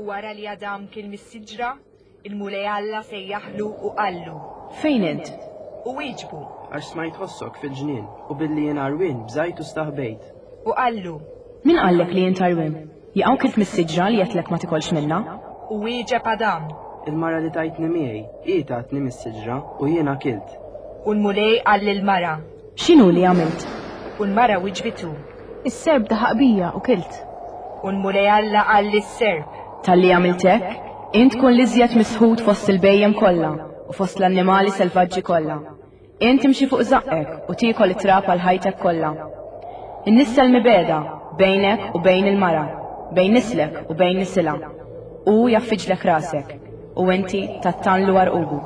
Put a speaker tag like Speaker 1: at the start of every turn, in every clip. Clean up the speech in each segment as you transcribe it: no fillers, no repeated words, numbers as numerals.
Speaker 1: U wara li Adam kien mis-siġra, il-mulej Alla sejjaħlu u qallu.
Speaker 2: Fejn int?
Speaker 1: U wieġbu.
Speaker 3: Għax smajt ħossok fil-ġnien u billi jien arwin bżajt u staħbejt.
Speaker 1: U qallu.
Speaker 2: Min qallek li jint arwin? Jaqgħu kif mis-siġra li jetlek ma tikolx minna?
Speaker 1: U wieġeb Adam.
Speaker 3: Il-mara li tajtni miegħi, hi tatni mis-siġra u jiena kilt.
Speaker 1: U l-mulej qal lill-mara.
Speaker 2: X'inhu li għamilt?
Speaker 1: U l-mara wieġbitu.
Speaker 2: Is-serb daħaq bija u kilt.
Speaker 1: U l-mulej Alla qal lis-serb.
Speaker 2: Tal-li għamiltek, int kun li żjed misħud fost il-bejjem kollha u fost l-annimali selvaġġi kollha. Int imxi fuq zaqqek u tiekol it-trab għal ħajtek kollha. In-nissa l-mibeda bejnek u bejn il-mara, bejn nislek u bejn nisilha. U jaffiġlek rasek u inti tattanlu għarqubu.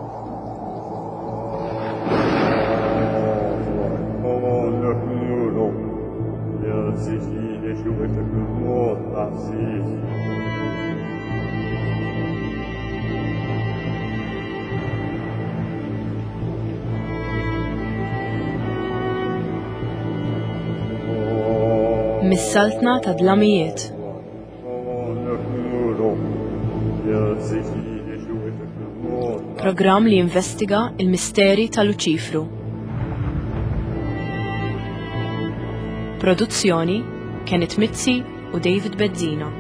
Speaker 2: Mis-saltna ta' dlamijiet. Programm li investiga il-misteri tal-Luċifru. Produzzjoni Kenneth Mizzi u David Bezzina.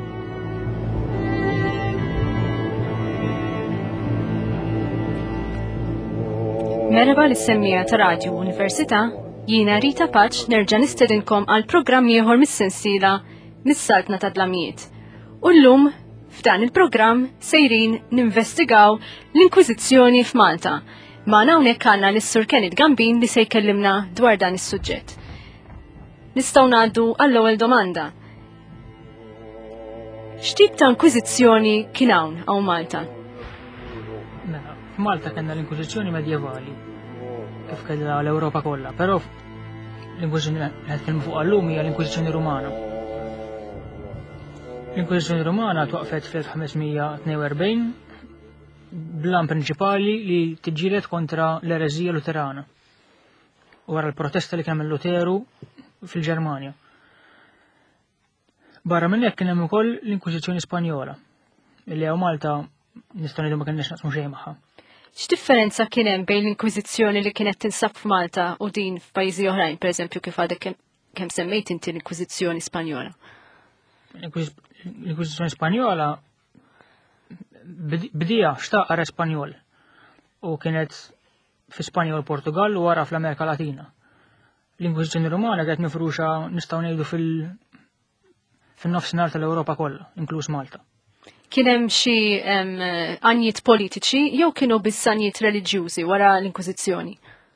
Speaker 4: Merħba l-semmija ta' Radio Università, jiena Rita Paċ nerġa' nistedinkom għal programm ieħor mis-sensiela mis-saltna ta' dlamijiet. U llum f'dan il-programm sejrin ninvestigaw l-Inkwiżizzjoni f'Malta. Ma' hawnhekk għandna lis-Sur Kenneth Gambin li se jkellimna dwar dan is-suġġett. Nistgħu ngħaddu għall-ewwel domanda. X'tip ta' inkwiżizzjoni kien hawn Malta?
Speaker 5: F'Malta kellna l-Inkwiżizzjoni medjevali kif kellha l-Ewropa kollha, però l-Inkwiżizzjoni qed nitkellmu fuq llum hija l-Inkwiżizzjoni Rumana. L-Inkwiżizzjoni Rumana twaqfet fl-1542 blan prinċipali li tiġġieled kontra l-ereżija Luterana wara l-protesta li kemm Luteru fil-Ġermanja. Barra minn hekk kien hemm ukoll l-Inkwiżizzjoni Spanjola illi hawn Malta nistgħu ngħidu ma kienx naqsmu xejn magħha.
Speaker 4: X'differenza kien hemm bejn l-Inkwiżizzjoni li kienet tinsab f'Malta u din f'pajjiżi oħrajn, pereżempju kif għadek kemm semmejt inti l-Inkwiżizzjoni Spanjola?
Speaker 5: L-Inkwiżizzjoni Spanjola bdija xtaqar Spanjol u kienet fi Spanja u l-Portugal u wara fl-Amerika Latina. L-Inkwiżizzjoni Rumana kienet mifruxa nistgħu ngħidu fin-nofsinhar tal-Ewropa kollha, inkluż Malta.
Speaker 4: Kien hemm xi għanjiet politiċi jew kienu biss għanjiet reliġjużi wara l-Inkwiżizzjoni?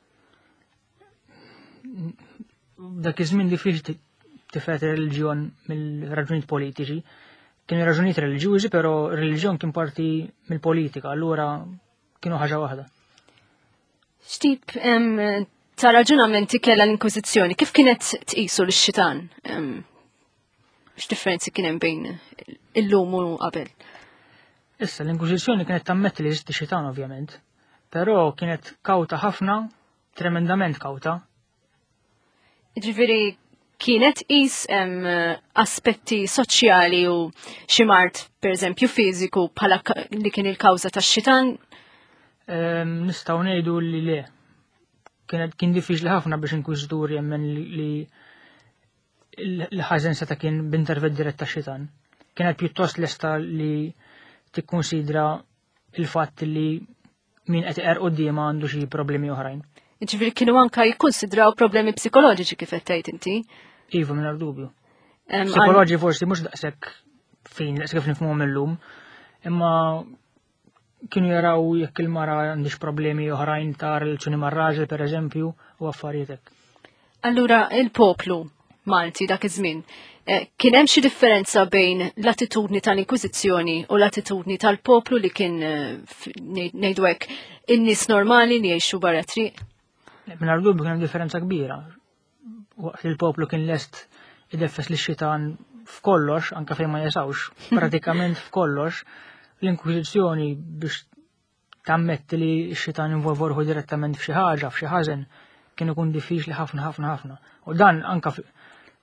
Speaker 5: Dak iż-żmien diffiċli tifhet ir-reliġjon mill-raġunijiet politiċi. Kienu raġunijiet reliġjużi, però r-reliġjon kien parti mill-politika, allura kienu ħaġa waħda.
Speaker 4: X'tip ta' raġunamenti kellha l-Inkwiżizzjoni? Kif kienet tqisu lix-xitan? X'differenzi kien hemm bejn illum u qabel?
Speaker 5: Issa l-Inkwiżizzjoni kienet tammetti li jeżisti xitan ovvjament, però kienet kawta ħafna, tremendament kawta.
Speaker 4: Ġifieri kienet qis aspetti soċjali u xi mart pereżempju fiżiku bħala li kien il-kawża tax-xitan?
Speaker 5: Nistgħu ngħidu li le. Kien diffiċli ħafna biex inkwiżitur jemmen li l-ħażen seta' kien b'intervent dirett tax-xitan. Kienet pjuttost lesta li tikkunsidra il-fatt li min qed iqer qudiema għandu xi problemi oħrajn.
Speaker 4: Ġifieri kienu anke jikkunsidraw problemi psikoloġiċi kif qed tgħid inti?
Speaker 5: Iva mingħajr dubju. Psikoloġi forsi mhux daqshekk kif nifhmuhom illum, imma kienu jaraw jekk il-mara għandix problemi oħrajn ta' relazzjoni mar-raġel pereżempju u affarijiet hekk.
Speaker 4: Allura il-poplu Malti dak iż-żmien kien hemm xi differenza bejn l-attitudni tal-Inkwiżizzjoni u l-attitudni tal-poplu li kien ngħidu hekk in-nies normali li jgħixu barra triq?
Speaker 5: Mingħajr dubju kien hemm differenza kbira. Waqt li l-poplu kien lest ideffes lix-xitan f'kollox, anke fejn ma jesawx, pratikament f'kollox, l-Inkwiżizzjoni biex tammetti li x-xitan involvorħu direttament f'xi ħaġa, f'xi ħażen, kien ikun diffiċli ħafna. U dan anke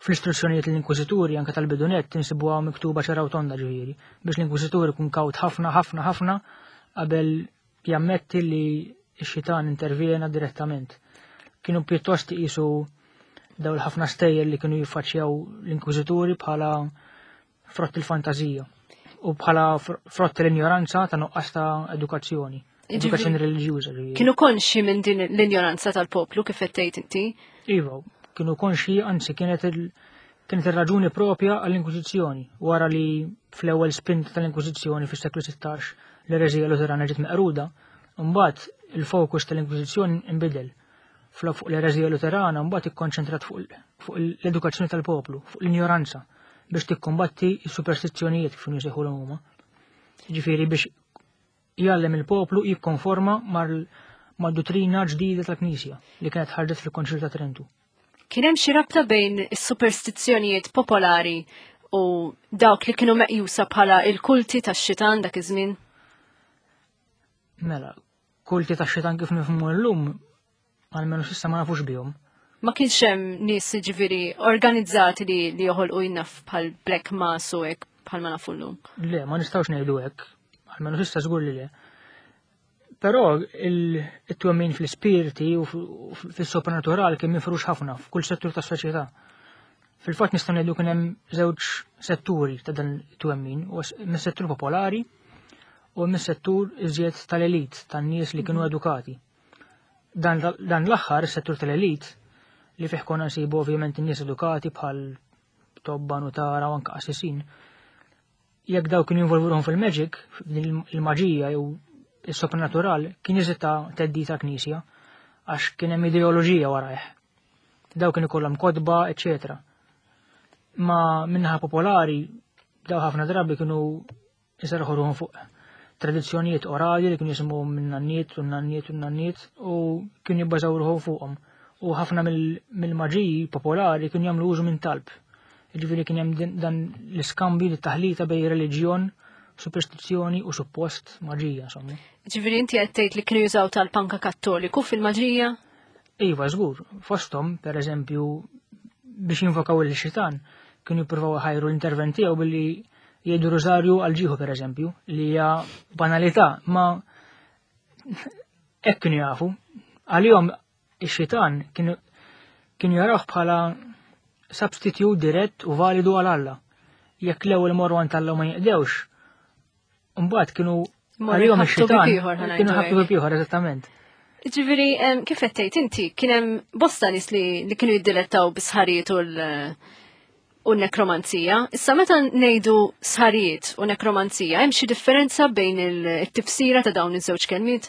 Speaker 5: fl-istruzzjonijiet l-inkwiżituri anke tal-bidunet tinsibuha miktuba ċara u tonda ġifieri biex l-inkwiżitur ikun kawt ħafna qabel jammetti li x-xitan intervjena direttament. Kienu pjuttost iqisu daw l-ħafna stejjer li kienu jiffaċċjaw l-inkwiżituri bħala frott il-fantazija u bħala frott l-ignoranza ta' nuqqas ta' edukazzjoni reliġjuża.
Speaker 4: Kienu konxi minn din l-ignoranza tal-poplu kif qed tgħid inti?
Speaker 5: Iva, kienu konxi, anzi kienet ir-raġuni propja għall-Inkwiżizzjoni wara li fl-ewwel spint tal-Inkwiżizzjoni fis-seklu 16 l-ereżija Luterana ġiet meqruda, mbagħad il-fokus tal-Inkwiżizzjoni inbidel. Fuq l-ereżija Luterana mbagħad ikkonċentrat fuq l-edukazzjoni tal-poplu, fuq l-ignoranza biex tikkombatti s-superstizzjonijiet kif jisejħulhom huma. Ġifieri biex jgħallem il-poplu jikkonforma mad-dottrina ġdida tal-Knisja li kienet ħarġet fil-Konċil ta' Trentu.
Speaker 4: Kien hemm xi rabta bejn is-superstizzjonijiet popolari u dawk li kienu meqjusa bħala il-kulti tax-xitan dak iż-żmien?
Speaker 5: Mela, kulti tax-xitan kif nifhmu llum għalmenu s'issa ma nafux bihom.
Speaker 4: Ma kienx hemm nies ġifieri organizzati li joħolqu jnaf bħal Black Mass u hekk bħal ma nafu llum.
Speaker 5: Le, ma nistgħux ngħidu hekk, għalmenu s'issa żgur li le. Però it-twemmin fl-ispiriti u fis-sopranaturali kien mifrux ħafna f'kull settur tas-soċjetà. Fil-fatt nistgħu ngħidu kien hemm żewġ setturi ta' dan it-twemmin, mis-settur popolari u mis-settur iżjed tal-elit, tan-nies li kienu edukati. Dan l-aħħar is-settur tal-elit li fih konna nsibu ovvjament in-nies edukati bħal tobba, nutara u anke qassisin. Jekk daw kienu jinvolvuhom fil-magic, il-maġija jew is-sopranatural kien jeżita teddita Knisja għax kien hemm ideoloġija warajh. Daw kienu ikollhom kodba, eċetera. Ma minnaħa popolari daw ħafna drabi kienu jserħu ruhom fuq tradizzjonijiet orali li kienu jisimgħu minn nanniet u nanniet u nanniet u kienu jibbażaw ruhom fuqhom. U ħafna mill-maġiji popolari kienu jagħmlu użu minn talb. Jiġifieri kien hemm dan l-iskambju li taħlita bejn reliġjon, superstizzjoni u suppost maġija, insomma.
Speaker 4: Ġifieri inti qed tgħid li kienu jużaw tal-panka Kattoliku fil-maġija?
Speaker 5: Iva, żgur. Fosthom, pereżempju, biex jinvokaw il-xitan, kienu jippruvaw ħajru l-intervent tiegħu billi jgħidu rożarju għal ġieħu pereżempju, li hija banalità, ma hekk kienu jafu. Għalihom ix-xitan kienu jarawh bħala substitute dirett u validu għal Alla. Jekk l-ewwel morru għand Alla ma jeqdewx, mbagħad kienu għalihom ix-xitan kienu ħabtu ieħor eżattament.
Speaker 4: Ġifieri kif qed tgħid inti kien hemm bosta nies li kienu jiddilettaw bis-sħarijiet u n-nekromanzija. Issa meta ngħidu sħarijiet u nekromanzija, hemm xi differenza bejn it-tifsira ta' dawn iż-żewġ kelmiet?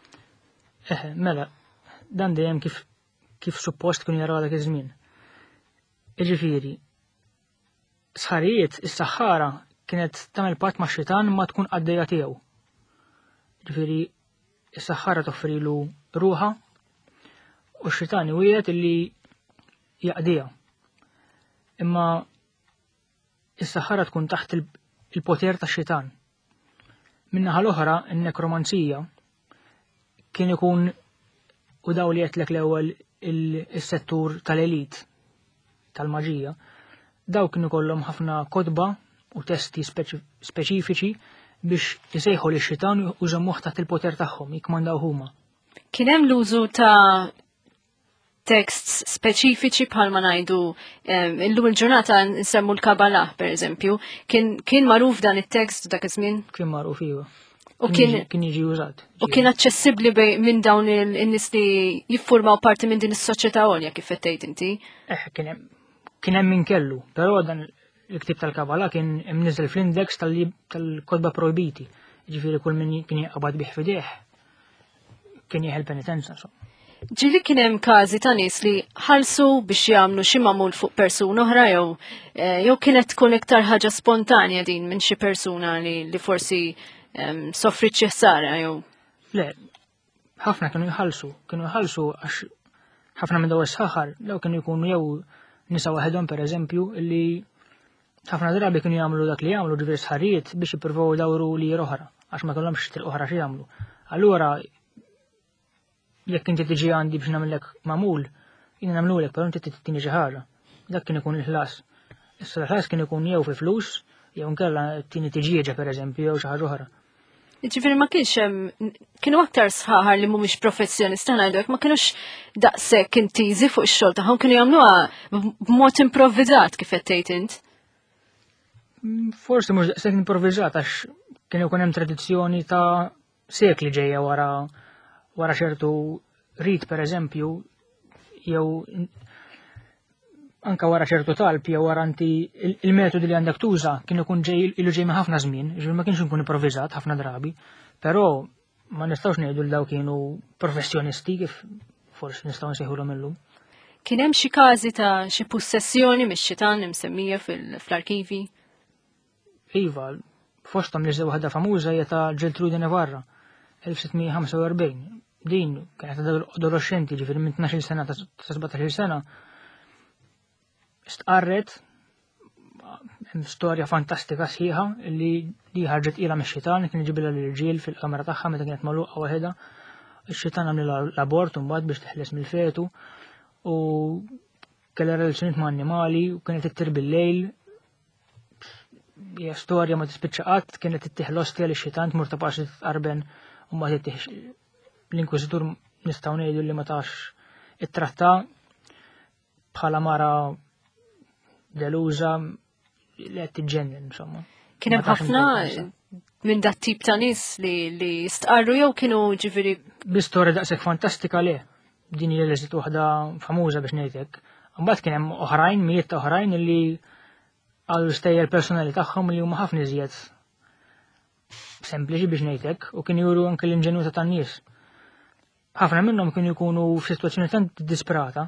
Speaker 5: Mela, dan dejjem kif suppost kienu jaraw dak iż-żmien. Jiġifieri, sħarijiet is-saħħara kienet tagħmel patt max-xitan ma tkun għaddejja tiegħu. Jiġifieri is-saħħara toffrilu ruħha u x-xitan iwiegħed illi jaqdiha. Imma is-saħħara tkun taħt il-poter tax-xitan. Min-naħa l-oħra in-nekromanzija kien ikun u daw li qedlek l-ewwel is-settur tal-elit tal-maġija, daw kienu kollhom ħafna kodba u testi speċifiċi biex jisejħu li x-xitan u żammuh taħt il-poter tagħhom, jikmandaw huma. Kien
Speaker 4: hemm l-użu ta' texts speċifiċi bħalma ngħidu illum il-ġurnata nsemmu l-Kabalah pereżempju, kien magħruf dan it-tekst dak iż-żmien? Kien
Speaker 5: magħruf iva.
Speaker 4: U kien
Speaker 5: jiġi użat.
Speaker 4: U kien aċċessibbli minn dawn in-nies li jiffurmaw parti minn din is-soċjetà għolja kif qed tgħid inti?
Speaker 5: Kien hemm min kellu, però dan il-ktib tal-Kabala kien imniżel fl-index tal-kodba projbiti. Ġifieri kull min kien jaqbad bih fideh kien jieħel penitenza.
Speaker 4: Ġieli kien hemm każi ta' nies li ħalsu biex jagħmlu xi magħmul fuq persuna oħra jew kienet tkun iktar ħaġa spontanja din minn xi persuna li forsi soffrit xi ħsara jew.
Speaker 5: Le, ħafna kienu jħallsu għax ħafna minn daw is-saħħar daw kienu jkunu jew nisa waħedhom pereżempju li ħafna drabi kienu jagħmlu dak li jagħmlu ġifieri sħarijiet biex jippruvaw idawru lier oħra għax ma kellhomx triq oħra xi jagħmlu. Allura jekk inti tiġi għandi biex nagħmellek magħmul, jiena nagħmlulek, però inti tittini xi ħaġa. dak kien ikun il-ħlas. Issa l-ħlas kien ikun jew fi flus, jew nkella tieni tiġieġa pereżempju jew xi ħaġa oħra.
Speaker 4: Ġifieri ma kienx kienu aktar sħaħar li mhumiex professjonisti ngħidlek, ma kienux daqshekk intiżi fuq ix-xogħol tagħhom, kienu jagħmluha b'mod improvvisat kif qed tgħid int.
Speaker 5: Forsi mhux daqshekk improvvisat għax kien ikun hemm tradizzjoni ta' sekli ġejja wara ċertu rit pereżempju jew anka wara ċertu talb jew wara il-metodi li għandek tuża kien ikun ilu ġej ħafna żmien, ġifieri ma kienx ikun improvvisat ħafna drabi, però ma nistgħux ngħidu l daw kienu professjonisti kif forsi nistgħu nsejħulhom illum.
Speaker 4: Kien hemm xi każi ta' xi possessjoni mix-xitan imsemmija fl-arkivi?
Speaker 5: Iva, fosthom li waħda famuża hija ta' Ġeltrude Nevarra, 1645. Din kienet adolescenti ġifieri minn 12 sena ta' 17 sena. Stqarret storja fantastika sħiħa li ħarġet ilha mix-xitan kien iġibilha l-irġiel fil-kamra tagħha meta kienet magħluqa waħedha. Ix-xitan għamilha l-abort imbagħad biex teħles mill-fetu u kellha relazzjonijiet ma' annimali u kienet ittir bil-lejl. Hija storja ma tispiċċa qatt, kienet ittieħ l-ostja lix-xitan tmur ta' paċi tqarben u mbagħad ittieħ l-inkwiżitur nistgħu ngħidu li ma tax ittratta bħala mara deluża li qed tiġġennin insomma.
Speaker 4: Kien hemm ħafna minn dat tip ta' nies li stqarru jew kienu ġifieri.
Speaker 5: Bi-storja daqshekk fantastika le. Din hija leżiet waħda famuża biex ngħidlek. Imbagħad kien hemm oħrajn, mijiet ta' oħrajn li għal stejjer personali tagħhom li huma ħafna iżjed sempliċi biex ngħidlek u kienu juru anke l-inġenwità tan-nies. Ħafna minnhom kienu jkunu f'sitwazzjoni tant disperata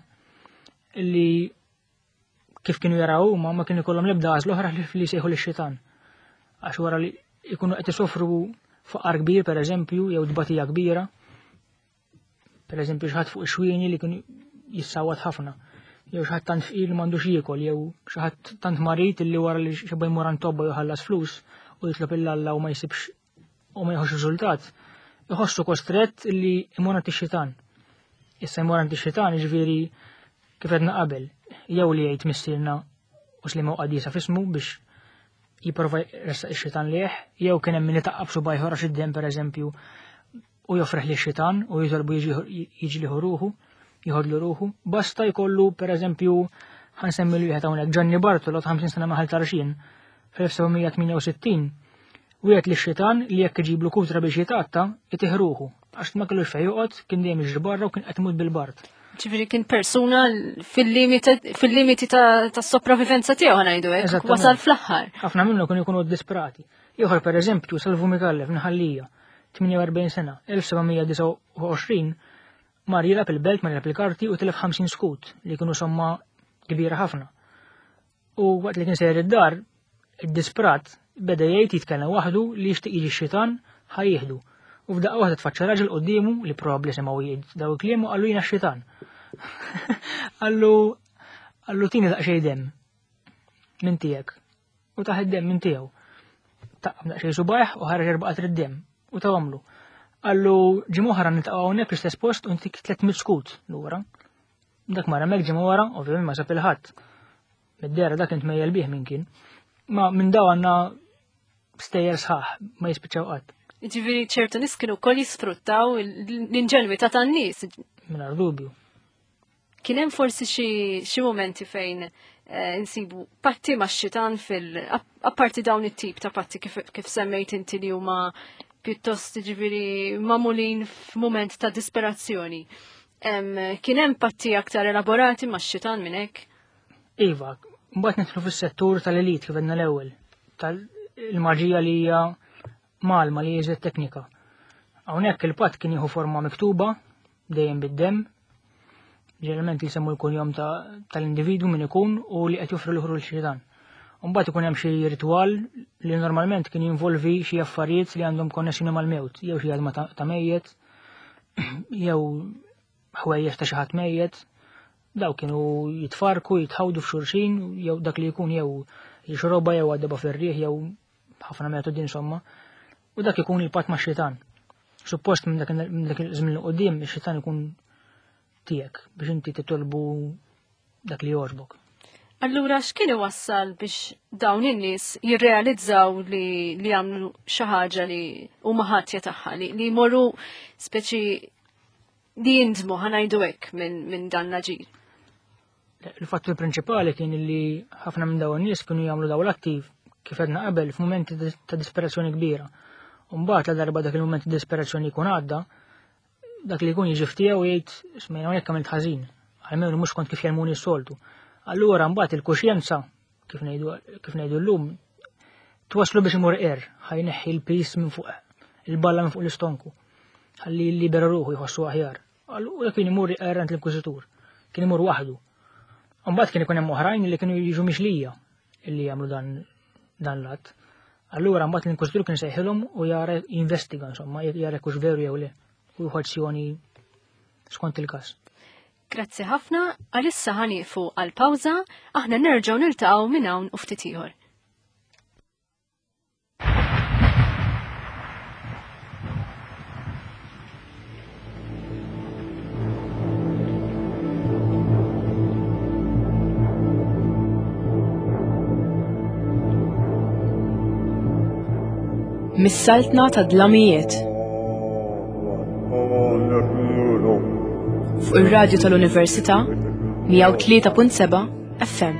Speaker 5: li kif kienu jaraw huma ma kienu jkollhom l-ebda għażla oħra li jsejħu lix-xitan. Għax wara li jkunu qed isofru faqar kbir pereżempju jew dbatija kbira. Pereżempju xi ħadd fuq ix-xwieni li kien jissawwad ħafna. Jew xi ħadd tant fqir m'għandux jiekol jew xi ħadd tant marit illi wara li xebba jmur għand tobba joħallas flus u jitlob il-Alla u ma jsibx u ma jħoss riżultat. Iħossu kostrett illi imur għand ix-xitan. Issa jmur għand ix-xitan jiġifieri kif qedna qabel, jew li jgħid mistielna u slima qadisa f'ismu biex jipprova jressaq ix-xitan liħ, jew kien hemm min itaqqab subaj ħorax id-dem pereżempju u joffreħ lix-xitan u jitolbu jiġliħu ruħu, jħodlu ruħu. Basta jkollu pereżempju ħansemmi li wieħed hawnhekk Gianni Bartolo ta' 50 sena maħal tarxin fl-1768 wieħed lix-xitan li jekk iġiblu kutra biex jitatta itih ruħu għax ma kellux fejn joqgħod kien dejjem jiġri barra u kien qed imut bil-bart.
Speaker 4: Ġifieri kien persuna fil-limiti tas-sopravivenza tiegħu ngħidu hekk, wasal fl-aħħar.
Speaker 5: Ħafna minnhom kienu jkunu disperati. Ieħor pereżempju Salvu Mikallef Nħallija, 48 sena, 1729 mar jilab il-belt, mar jilab il-karti u tilef 50 skut li kienu somma kbira ħafna. U waqt li kien sejjer id-dar, id-disperat beda jgħid jitkellem waħdu li jixtieq jiġi x-xitan ħajjieħdu. U f'daqqa waħda tfaċċa raġel quddiemu li probabbli semgħu jgħid daw il-kliem u qallu jiena x-xitan. Qallu tieni daqsxejn demm minn tiegħek u taħ id-demm minn tiegħu. Taqqa daqsxejn subajh u ħareġ 4 qatri d-demm u tawamlu. Qallu ġimgħa oħra niltaqgħu hawnhekk fl-istess post u intik 300 skut lura. Dak mara hemmhekk ġimgħa wara, ovvjament ma sab il-ħadd. Mid-dera dak kien tmejjel bih minn kien. Ma minn daw għandna stejjer sħaħ ma jispiċċaw qatt.
Speaker 4: Ġifieri ċertu nies kienu wkoll jisfruttaw l-inġenwità tan-nies.
Speaker 5: Mingħajr dubju.
Speaker 4: Kien hemm forsi xi momenti fejn insibu patti max-xitan apparti dawn it-tip ta' patti kif semmejt inti li huma pjuttost ġifieri magħmulin f'mument ta' disperazzjoni. Kien hemm patti aktar elaborati max-xitan minn hekk?
Speaker 5: Iva, mbagħad nidħlu fis-settur tal-elit kif għedna l-ewwel, tal-maġija li hija malma li jiżed teknika. Hawnhekk il-patt kien jieħu forma miktuba dejjem bid-demm, ġeneralment li semmu l-kunjom tal-individwu min ikun u li qed joffri l-ħru l-xitan. Mbagħad ikun hemm xi ritwal li normalment kien jinvolvi xi affarijiet li għandhom konnessjoni mal-mewt, jew xi ħadma ta' mejjed, jew ħwejjeġ ta' xi ħadd mejjed. Daw kienu jitfarku, jitħawdu f'xulxin, jew dak li jkun jew jixroba jew għaddeba fir-riħ jew ħafna metodi insomma. U dak ikun il-patt max-xitan. Suppost minn dak iż-żmien li qudiem ix-xitan ikun tiegħek biex inti titolbu dak li jogħġbok.
Speaker 4: Allura x'kien iwassal biex dawn in-nies jirrealizzaw li jagħmlu xi ħaġa li huma ħatja tagħha li jmorru speċi li jindmu ħanajdu hekk minn dan l-aġir.
Speaker 5: Il-fattur prinċipali kien li ħafna minn dawn nies kienu jagħmlu dawn l-attiv kif qedna qabel f'mumenti ta' disperazzjoni kbira. U mbagħad la darba dak il-mument ta' disperazzjoni jkun għadda, dak li jkun jiġi ftija u jgħid isma' hawnhekk għamilt ħażin, għalmenu mhux kont kif jelmuni s-soltu. Allura mbagħad il-kuxjenza kif ngħidu llum twaslu biex imur ħajneħħi l-pis minn fuq il-balla minn fuq l-istonku. Ħalli libera ruħu jħossu aħjar. Allura kien imur għant l-inkwiżitur, kien imur waħdu. Mbagħad kien ikun hemm oħrajn li kienu jiġu mixlija illi jagħmlu dan l-att. Allura mbagħad l-inkwiżitur kien sejħilhom u jara jinvestiga insomma, jara kux veru jew le u jħodd azzjoni skont il-każ.
Speaker 4: Grazzi ħafna, għalissa ħaniqfu għal-pawża, aħna nerġgħu niltaqgħu minn hawn u ftit ieħor.
Speaker 2: Mis-saltna ta' dlamijiet. Fuq ir-radju tal-Università 103.7 FM.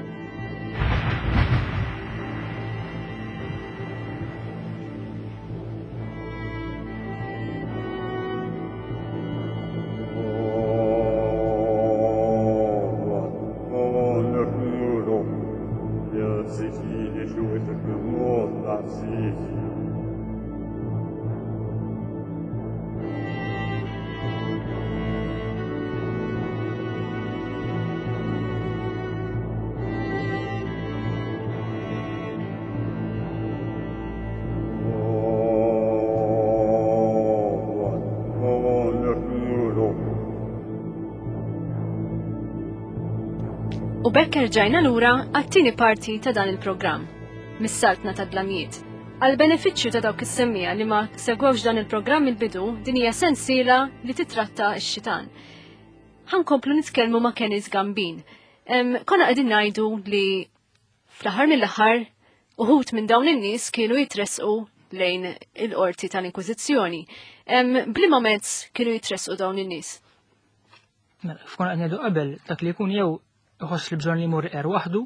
Speaker 4: U bekk rġajna lura għat-tieni parti ta' dan il-programm, mis-saltna ta' dlamijiet. Għal-benefiċċju ta' dawk is-semmija li ma segwewx dan il-programm il-bidu, din hija sensiela li titratta x-xitan. Ħankomplu nitkellmu ma' Kenis Gambin. Konna qegħdin ngħidu li fl-aħħar mill-aħħar uħud minn dawn in-nies kienu jitresqu lejn il-qorti tal-Inkwiżizzjoni. Bliema mezz kienu jitresqu dawn in-nies.
Speaker 5: F'konna qed ngħidu qabel dak li jkun jew iħoss li bżonn li jmur waħdu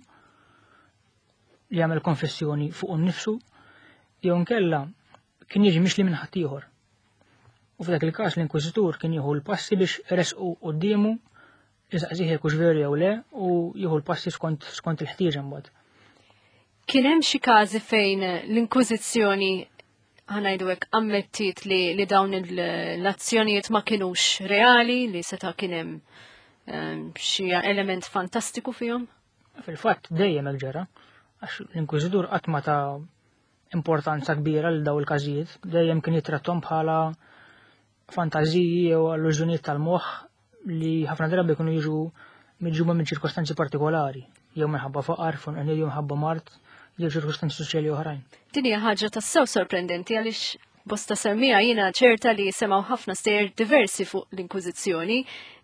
Speaker 5: li jagħmel konfessjoni fuq nnifsu jew nkella kien jiġi mixli minn ħadd ieħor. U f'dak il-każ l-inkwiżitur kien jieħu l-passi biex iresqu qudiemu iżaqsih jekk hux veru jew le u jieħu l-passi skont il-ħtieġa mbagħad.
Speaker 4: Kien hemm xi każi fejn l-Inkwiżizzjoni ħanajdu hekk ammettit li dawn l-azzjonijiet ma kinux reali, li seta' kien hemm xi element fantastiku fihom?
Speaker 5: Fil-fatt dejjem ġara, għax l-Inkwiżitur qatt ma ta' importanza kbira lil dawn il-każijiet, dejjem kien jitrattom bħala fantażiji jew allużjonijiet tal-moħħ li ħafna drabi kienu jiġu miġġuba minn ċirkostanzi partikolari, jew minħabba faqar, jew minħabba mart, jew ċirkostanzi soċjali oħrajn.
Speaker 4: Din hija ħaġa tassew sorprendenti għaliex bosta semmija jiena ċerta li semaw ħafna stejjer diversi fuq l-Inkwiżizzjoni.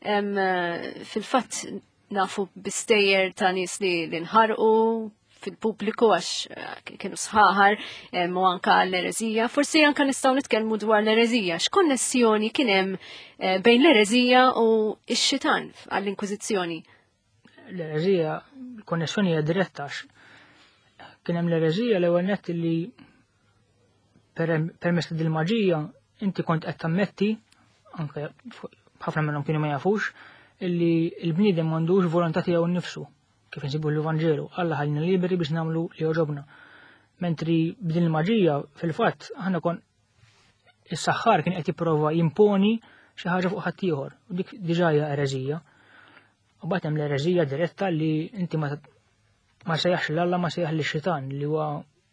Speaker 4: Fil-fatt nafu bistejjer ta' nies li nħarqu fil-pubbliku għax kienu sħaħar u anka l-erezija. Forsi anka nistgħu nitkellmu dwar l-erezija. X'konnessjoni kien hemm bejn l-erezija u x-xitan għall-Inkwiżizzjoni?
Speaker 5: L-erezija, l-konnessjoni hija diretta għax kien hemm l-erezija l-ewwel nett li permess dil-maġija inti kont qed tammetti anke ħafna minnhom kienu ma jafux illi l-bniedem m'għandux volontà tiegħu nnifsu kif insibu l-Evanġelu Alla ħallina liberi biex nagħmlu li jogħġobna. Mentri b'din il-maġija fil-fatt aħna kon is-saħħar kien qed jipprova jimponi xi ħaġa fuq ħadd ieħor u dik diġà hija ereżija. U bagħad hemm l-ereżija diretta li inti ma sejjaħx l-Alla ma sejjaħ lix-xitan li huwa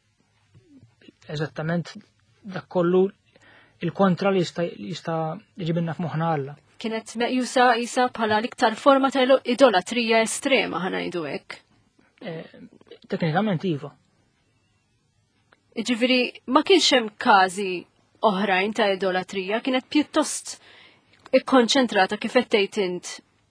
Speaker 5: eżattament dak kollu il-kontra li jista' jġibilna f'moħħna Alla.
Speaker 4: Kienet meqjusa isa bħala l-iktar forma ta' idolatrija estrema ħanajdu hekk.
Speaker 5: Teknikament iva.
Speaker 4: Ġifieri ma kienx hemm każi oħrajn ta' idolatrija, kienet pjuttost ikkonċentrata kif qed tgħid int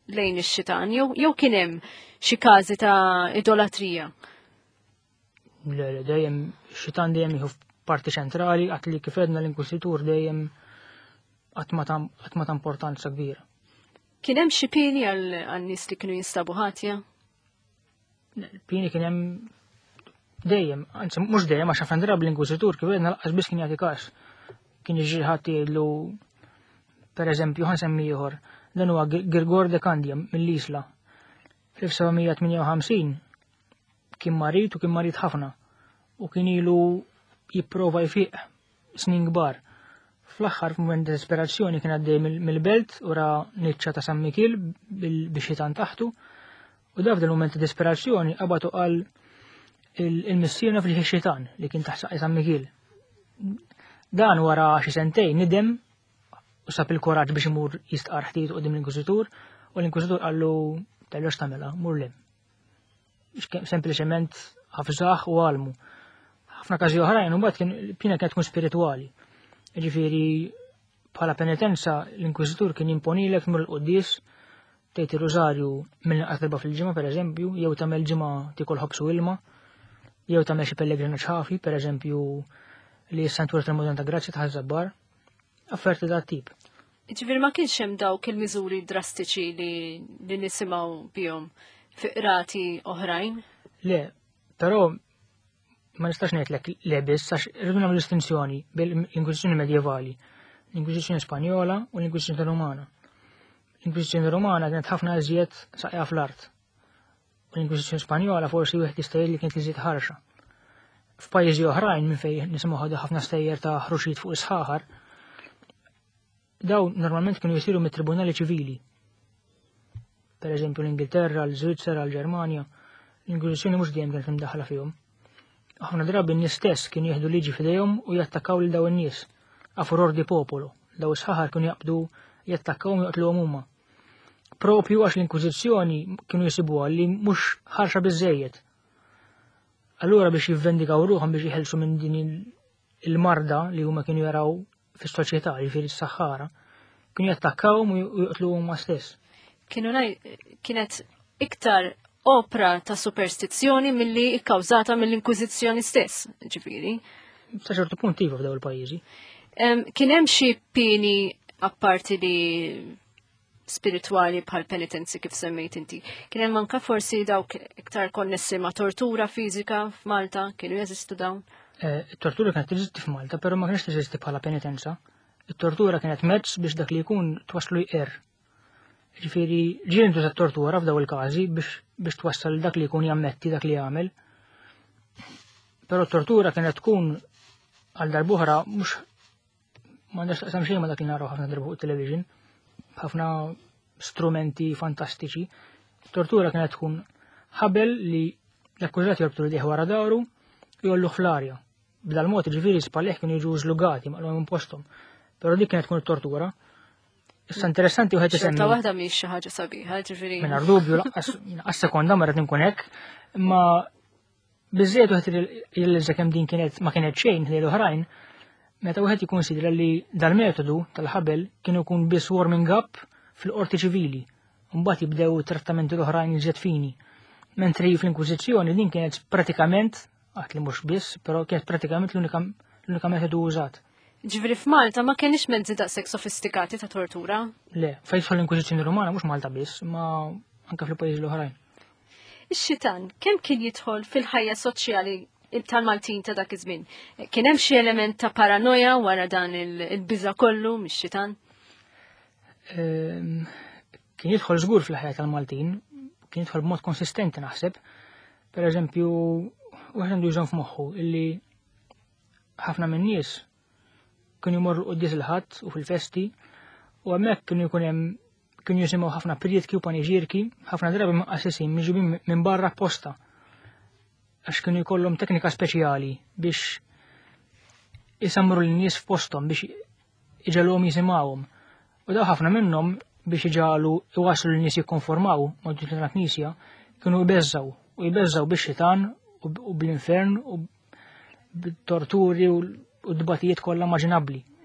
Speaker 4: lejn ix-xitan jew kien hemm xi każi ta' idolatrija?
Speaker 5: Le, dejjem xitan dejjem jieħu parti ċentrali qatt li kif edna l-Inkwiżitur dejjem qatt ma ta' importanza kbira.
Speaker 4: Kien hemm xi pieni għan-nies li kienu jinstabu ħatja?
Speaker 5: Pieni kien hemm dejjem, anzi mhux dejjem għax ħafna drabi l-Inkwiżitur kif edna laqqas biss kien jagħti każ. Kien jiġi ħadd jgħidlu pereżempju ħansemmi ieħor, dan huwa Grigor de Candia mill-Isla. Fl-1758 kien marit u kien marit ħafna u kien ilu jipprova jfiq snin kbar. Fl-aħħar f'mument ta' desperazzjoni kien għaddej mill-belt ura niċċa ta' San Mikil bix-xitan taħtu u daf dal-mument ta' desperazzjoni qabatu qal il-missiona fil-xitan li kien taħt saqi San Mikil. Dan wara xi sentejn nidem u sab il-koraġġ biex imur jistqar ħtiet qudiem l-Inkwiżitur u l-Inkwiżitur qallu tellux tagħmilha mur lem. Sempliċement ħafżaħ u għalmu. Ħafna każi oħrajn imbagħad kien kienet tkun spiritwali. Jiġifieri bħala penitenza l-Inkwiżitur kien jimponilek tmur il-quddies tgħid ir-rużarju mill-inqas darba fil-ġimgħa pereżempju, jew tagħmel ġimgħa tikol ħobs u ilma, jew tagħmel xi pellegrinaġġ ħafi, pereżempju li s-santura tal-Madonna ta' Grazzja ta' Żabbar, afferti dat tip.
Speaker 4: Ġifieri ma kienx hemm dawk il-miżuri drastiċi li nisimgħu bihom fi qrati oħrajn?
Speaker 5: Le, però ma nistax ngħidlek le biss għax irridu nagħmlu distinzjoni bil-Inkwiżizzjoni medjevali, l-Inkwiżizzjoni Spanjola u l-Inkwiżizzjoni Rumana. L-Inkwiżizzjoni Rumana kienet ħafna iżjed saqja fl-art. U l-Inkwiżizzjoni Spanjola forsi wieħed jista' jgħid li kienet iżjed ħarxa. F'pajjiżi oħrajn minn fejn nisimgħu ħafna stejjer ta' ħruxiet fuq is-sħaħar, dawn normalment kienu jisiru mit-tribunali ċivili. Per eżempju l-Ingilterra, l-Svizzera, l-Ġermanja, l-Inkwiżizzjoni mhux dejjem kienet imdaħħla fihom. Ħafna drabi n-nies stess kienu jieħdu liġi f'idejhom u jattakkaw lil dawn in-nies. A furor di popolo, daw is-sħaħar kienu jaqbdu jattakkawhom u jaqtluhom huma. Propju għax l-Inkwiżizzjoni kienu jisibuha li mhux ħarxa biżejjed. Allura biex jivvendikaw ruħhom biex jħelsu minn din il-marda li huma kienu jaraw fis-soċjetà jiġifieri s-saħħara, kienu jattakkawhom u jaqtluhom huma stess.
Speaker 4: Kienet iktar opra ta' superstizzjoni milli kkawżata mill-Inkwiżizzjoni stess, ġifieri.
Speaker 5: Sa ċertu punt iva f'daw il-pajjiżi.
Speaker 4: Kien hemm xi pieni apparti li spiritwali bħal penitenzi kif semmejt inti. Kien hemm anke forsi dawk iktar konnessi ma' tortura fiżika f'Malta, kienu jeżistu dawn?
Speaker 5: Il-tortura kienet teżisti f'Malta, però ma kienx teżisti bħala penitenza. Il-tortura kienet mezz biex dak li jkun twaslu jqer. Ġifieri ġien tuża tortura f'daw il-każi biex twassal dak li jkun jammetti dak li jagħmel. Però t-tortura kienet tkun għal darbuħra mhux m'għandax taqsam xejn ma dak li naraw ħafna darba fuq television, ħafna strumenti fantastiċi. Tortura kienet tkun ħabel li l-akkużati jorbtu l-deħ wara dawru u jollu fl-arja. B'dal mod ġifieri spallejh kienu jiġu żlugati maqlhom minn posthom. Però dik kienet tkun it-tortura. Issa interessanti wieħed isemmi.
Speaker 4: Xorta waħda mhix xi ħaġa sabiħa, ġifieri.
Speaker 5: Mingħajr dubju laqqas sekonda ma rrid inkun hekk, imma biżżejjed wieħed jilliża kemm din ma kienet xejn ħdejn oħrajn, meta wieħed jikkunsidra li dal-metodu tal-ħabel kienu jkun biss warming up fil-qorti ċivili. Mbagħad jibdew trattamenti l-oħrajn iżjed fini. Mentri fl-Inkwiżizzjoni din kienet pratikament għat li mhux biss, però kienet pratikament l-unika metodu użat.
Speaker 4: Ġifieri f'Malta ma kienx mezzi daqshekk sofistikati ta' tortura?
Speaker 5: Le, fejn l-Inkwiżizzjoni Rumana mhux Malta biss, ma anke fil-pajjiżi l-oħrajn.
Speaker 4: Ix-xitan kemm kien jidħol fil-ħajja soċjali tal-Maltin ta' dak iż-żmien? Kien hemm xi element ta' paranoja wara dan il-biża' kollu mix-xitan?
Speaker 5: Kien jidħol żgur fil-ħajja tal-Maltin, kien jidħol b'mod konsistenti naħseb. Pereżempju, wieħed għandu jżomm f'moħħu illi ħafna min-nies kienu jmorru qudies il-ħadd u fil-festi u hemmhekk kienu jisimgħu ħafna priedki u paniġierki, ħafna drabi maqassisin miġubin minn barra apposta għax kienu jkollhom teknika speċjali biex isamru lin-nies f'posthom biex iġalhom jisimgħuhom. U daw ħafna minnhom biex iġalu iwasslu lin-nies jikkonformaw mod il-Knisja kienu jbeżżaw bix-xitan u bl-infern u bit-torturi u d-dbatijiet kollha immaġinabbli.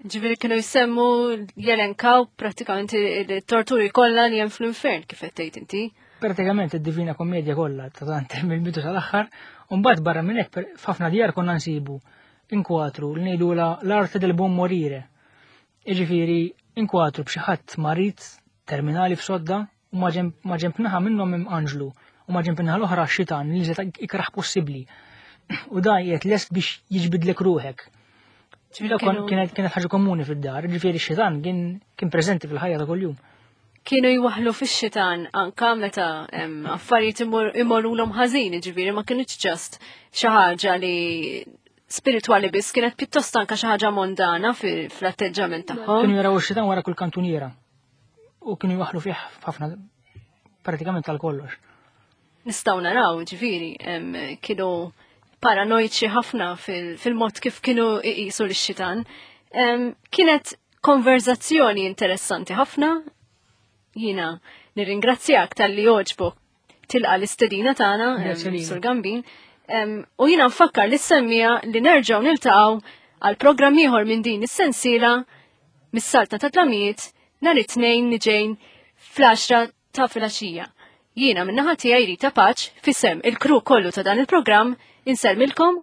Speaker 4: Ġifieri kienu jsemmu jelenkaw pratikament il-torturi kollha li hemm fl-infern kif qed tgħid inti.
Speaker 5: Pratikament id-Divina Kommedja kollha ta' Dante mill-bidu tal-aħħar, u mbagħad barra minn hekk f'ħafna djar konna nsibu inkwatru li ngħidula l-arte del buon morire. Jiġifieri inkwatru b'xi ħadd marit terminali f'sodda u ma ġemp naħa minnhom hemm anġlu u ma ġemp naħa l-oħra x-xitan li żed ikraħ possibbli. U da qiegħed lest biex jiġbidlek ruħek. Kienet ħaġa komuni fid-dar, ġifieri x-xitan kien preżenti fil-ħajja ta' kuljum.
Speaker 4: Kienu jwaħlu fix-xitan anka meta affarijiet imorrulhom ħażin, ġifieri ma kienx ġast xi ħaġa li spiritwali biss, kienet pjuttost anka xi ħaġa mondana fl-atteġġament tagħhom.
Speaker 5: Kienu jaraw ix-xitan wara kull kantuniera u kienu jwaħlu fih ħafna pratikament tal-kollox.
Speaker 4: Nistgħu naraw, ġifieri, kienu paranoiċi ħafna fil-mod kif kienu iqisu l-xitan. Kienet konverzazzjoni interessanti ħafna. Jiena nirringrazzjak tal-li oġbok tilqa l-istedina tagħna Sur Gambin. U jiena nfakkar li semmija li nerġgħu niltaqgħu għal programm ieħor minn din is-sensiela mis-Saltna ta' Tlamijiet nhar it-tnejn li ġejn fl-10 ta' filgħaxija. Jiena min-naħa tiegħi Rita Paċ f'isem il-kru kollu ta' dan il-programm inselmilkom.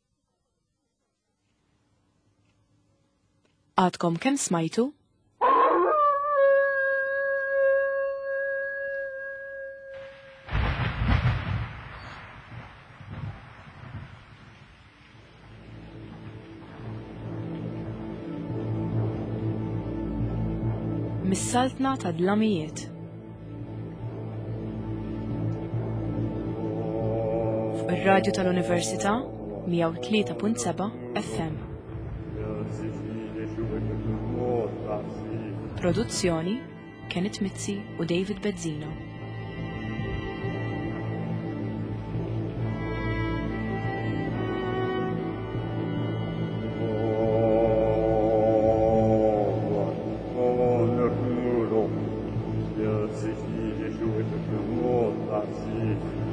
Speaker 2: Għadkom kemm smajtu? Mis-Saltna ta' Dlamijiet. Fuq ir-radju tal-Università 103.7 FM. Produzzjoni Kenneth Mizzi u David Bezzino.
Speaker 6: Sich die Schuhe,